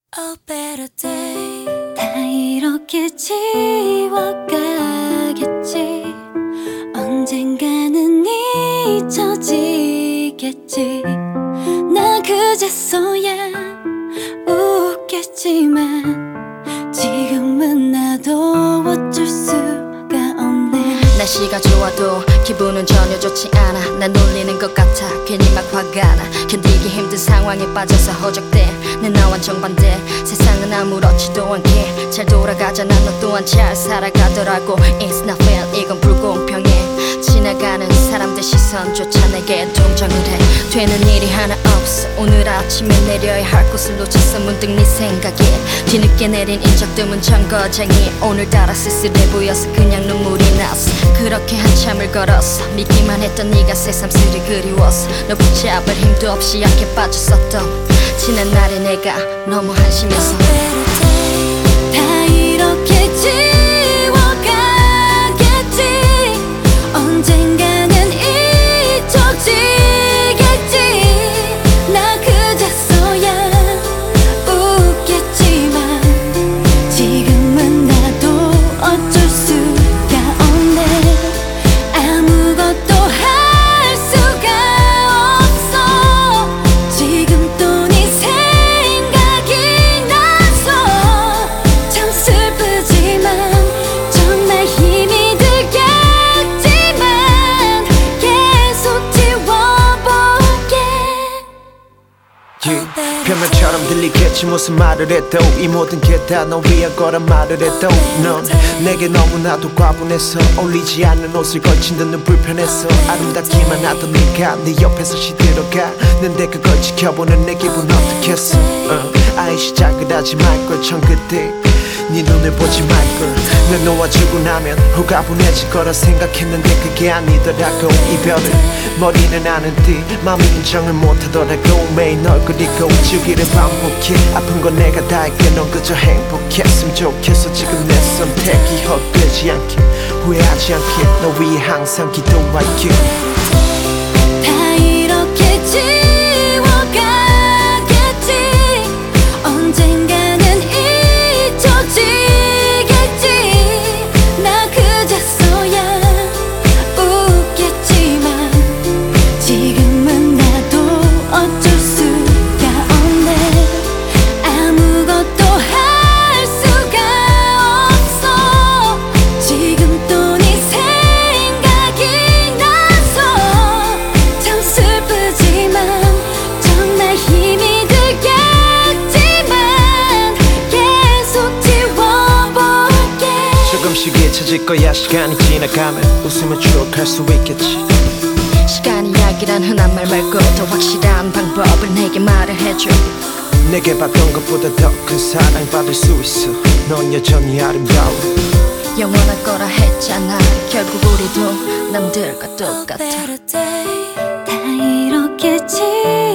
Oh better day 다 이렇게 지워가겠지 언젠가는 잊혀지겠지 나 그제서야 웃겠지만 지금은 나도 어쩔 수가 없네 날씨가 좋아도 기분은 전혀 좋지 않아 난 놀리는 것 같아 괜히 막 화가 나 견디기 힘든 상황에 빠져서 허적대 내 나와 정반대 세상은 아무렇지도 않게 잘 돌아가잖아 너 또한 잘 살아가더라고 It's not fair 이건 불공평해 지나가는 사람들 시선조차 내게 동정을 해 되는 일이 하나 없어 오늘 아침에 내려야 할 곳을 놓쳤어 문득 네 생각에 뒤늦게 내린 인적드문 정거장이 오늘따라 쓸쓸해 보여서 그냥 눈물이 났어 그렇게 한참을 걸었어 믿기만 했던 네가 새삼스레 그리웠어 너 붙잡을 힘도 없이 약해 빠졌었던 지난 날의 내가 너무 한심해서 다 이렇게 지워가겠지 언젠가는 잊혀지겠지 나 그제서야 웃겠지만 지금은 나도 어쩔 수가 없네 아무것도 할 수가 없어 지금 또 네 생각이 나서 참 슬프지만 정말 힘이 들겠지만 계속 지워볼게 변명처럼 들리겠지 무슨 말을 해도 이 모든 게 다 너 위한 거란 말을 해도 넌 내게 너무나도 과분해서 어울리지 않는 옷을 걸친 듯 불편해서 아름답기만 하던 네가 네 옆에서 시들어가 는데 그걸 지켜보는 내 기분 어떻겠어 아예 시작을 하지 말걸 전 그때 네 눈을 보지 말걸 난 놓아주고 나면 호가분해질 거라 생각했는데 그게 아니더라고 이별을 머리는 아는데 마음이 인정을 못하더라고 매일 널 그리고 주기를 반복해 아픈 건 내가 다 할게 넌 그저 행복했으면 좋겠어 지금 내 선택이 헛되지 않게 후회하지 않게 너 위해 항상 기도할게 다 이렇게 지워가겠지 언젠가는 잊혀지겠지 나 그제서야 웃겠지만 지금은 나도 어쩔 수가 없네 아무것도 할 수가 없어 지금 또 네 생각이 나서 참 슬프지만 정말 힘이 들겠지만 계속 지워볼게 조금씩 잊혀질 거야 시간이 지나가면 웃으면 추억할 수 있겠지 시간이 약이란 흔한 말 말고 더 확실한 방법을 내게 말을 해줘 내게 받던 것보다 더 큰 사랑 받을 수 있어 넌 여전히 아름다워 영원할 거라 했잖아 결국 우리도 남들과 똑같아 다 이렇게